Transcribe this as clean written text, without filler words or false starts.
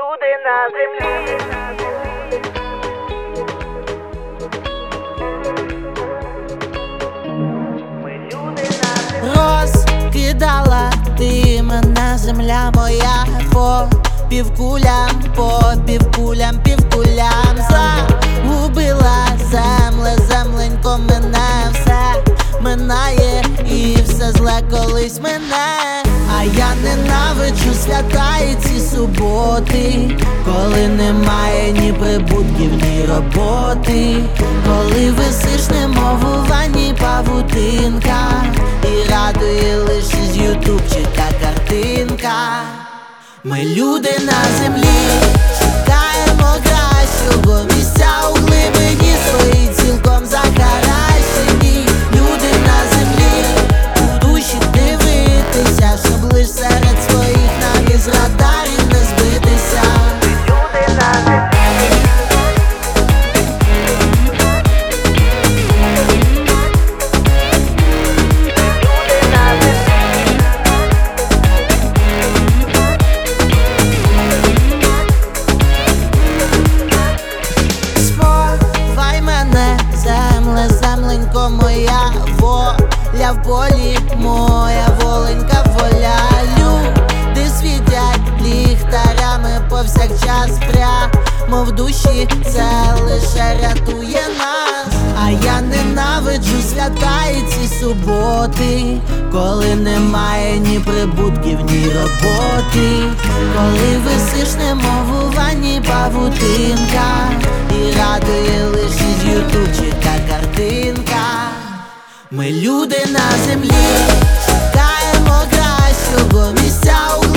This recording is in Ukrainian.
люди на землі. Ми люди на землі. Розкидала ти мене, земля моя, по півкулям, півкулям загубила земленько, мене все минає і все зле колись мене. А я ненавиджу свята і ці суботи, коли немає ні прибутків, ні роботи, коли висиш немов у ванні павутинка, і радує лише з ютубчика картинка. Ми люди на землі, шукаємо кращого місця у глибині своїй, цілком захаращені. Люди на землі, у душі дивитися, щоб лиш серед своїх нам із радарів не збитися. Люди на землі. Люди на землі. Сховай мене, земленько моя, воля в полі, моя воленька воля. Люди світять ліхтарями повсякчас, прямо в душі, це лише рятує нас. А я ненавиджу свята і ці суботи, коли немає ні прибутків, ні роботи, коли висиш немов у ванні павутинка, і радує лише з ютубчика картинка. Ми люди на землі, шукаємо кращого місця у